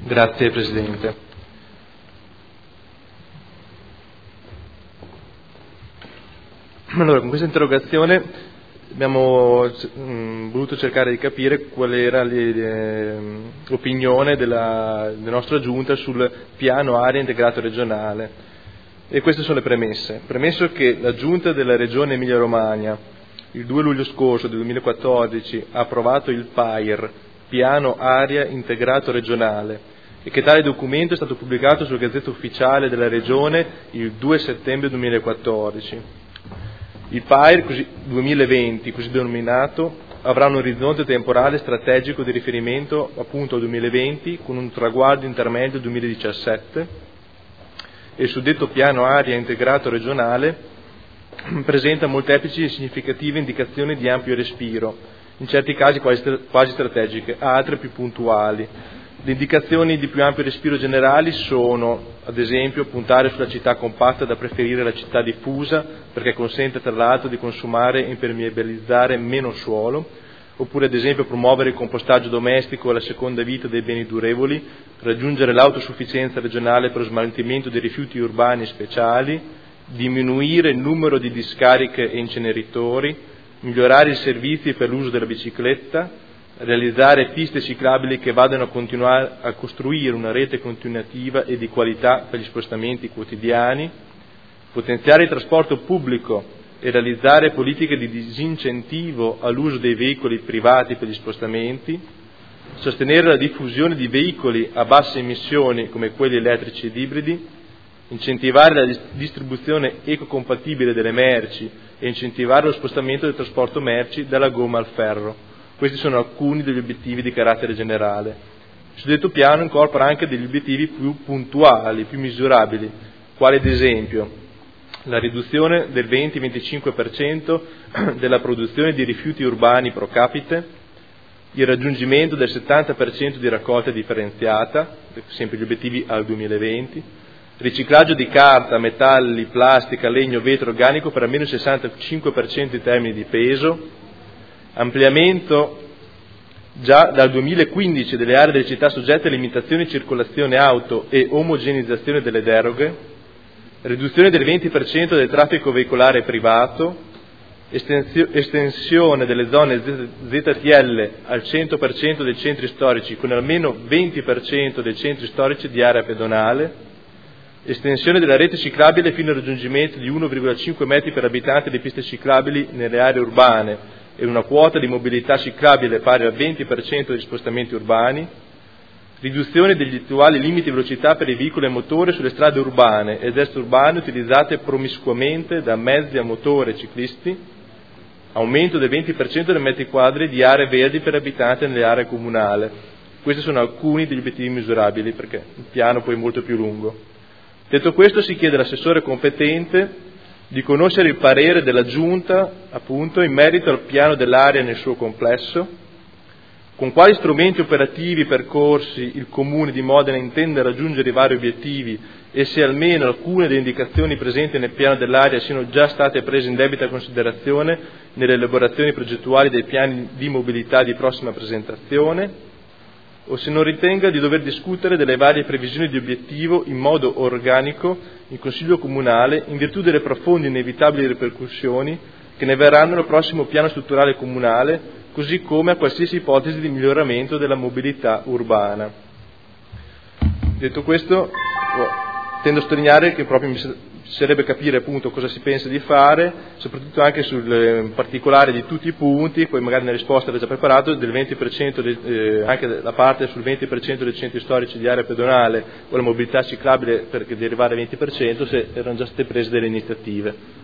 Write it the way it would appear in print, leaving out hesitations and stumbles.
Grazie Presidente. Allora, con questa interrogazione abbiamo voluto cercare di capire qual era l'opinione della nostra Giunta sul piano area integrato regionale, e queste sono le premesse. Premesso che la Giunta della Regione Emilia-Romagna il 2 luglio scorso del 2014 ha approvato il PAIR, piano area integrato regionale, e che tale documento è stato pubblicato sul Gazzetta Ufficiale della Regione il 2 settembre 2014. Il PAIR 2020, così denominato, avrà un orizzonte temporale strategico di riferimento appunto al 2020, con un traguardo intermedio 2017, e il suddetto piano area integrato regionale presenta molteplici e significative indicazioni di ampio respiro, in certi casi quasi strategiche, altre più puntuali. Le indicazioni di più ampio respiro generali sono, ad esempio, puntare sulla città compatta, da preferire la città diffusa, perché consente tra l'altro di consumare e impermeabilizzare meno suolo, oppure ad esempio promuovere il compostaggio domestico e la seconda vita dei beni durevoli, raggiungere l'autosufficienza regionale per lo smaltimento dei rifiuti urbani speciali, diminuire il numero di discariche e inceneritori, migliorare i servizi per l'uso della bicicletta, realizzare piste ciclabili che vadano a continuare a costruire una rete continuativa e di qualità per gli spostamenti quotidiani, potenziare il trasporto pubblico e realizzare politiche di disincentivo all'uso dei veicoli privati per gli spostamenti, sostenere la diffusione di veicoli a basse emissioni come quelli elettrici ed ibridi, incentivare la distribuzione ecocompatibile delle merci e incentivare lo spostamento del trasporto merci dalla gomma al ferro. Questi sono alcuni degli obiettivi di carattere generale. Il suddetto piano incorpora anche degli obiettivi più puntuali, più misurabili, quali ad esempio la riduzione del 20-25% della produzione di rifiuti urbani pro capite, il raggiungimento del 70% di raccolta differenziata, sempre gli obiettivi al 2020, riciclaggio di carta, metalli, plastica, legno, vetro organico per almeno il 65% in termini di peso, ampliamento già dal 2015 delle aree delle città soggette a limitazioni di circolazione auto e omogenizzazione delle deroghe, riduzione del 20% del traffico veicolare privato, estensione delle zone ZTL al 100% dei centri storici con almeno 20% dei centri storici di area pedonale, estensione della rete ciclabile fino al raggiungimento di 1,5 metri per abitante di piste ciclabili nelle aree urbane e una quota di mobilità ciclabile pari al 20% degli spostamenti urbani, riduzione degli attuali limiti di velocità per i veicoli a motore sulle strade urbane ed extraurbane utilizzate promiscuamente da mezzi a motore e ciclisti, aumento del 20% dei metri quadri di aree verdi per abitante nelle aree comunali. Questi sono alcuni degli obiettivi misurabili, perché il piano poi è molto più lungo. Detto questo, si chiede all'assessore competente di conoscere il parere della Giunta, appunto, in merito al piano dell'area nel suo complesso, con quali strumenti operativi percorsi il Comune di Modena intende raggiungere i vari obiettivi e se almeno alcune delle indicazioni presenti nel piano dell'area siano già state prese in debita considerazione nelle elaborazioni progettuali dei piani di mobilità di prossima presentazione, o se non ritenga di dover discutere delle varie previsioni di obiettivo in modo organico in Consiglio Comunale in virtù delle profonde e inevitabili ripercussioni che ne verranno al prossimo piano strutturale comunale, così come a qualsiasi ipotesi di miglioramento della mobilità urbana. Detto questo, tendo a sottolineare che proprio mi piacerebbe capire appunto cosa si pensa di fare, soprattutto anche sul particolare di tutti i punti, poi magari nella risposta avete già preparato, del 20%, anche la parte sul 20% dei centri storici di area pedonale o la mobilità ciclabile per derivare al 20%, se erano già state prese delle iniziative.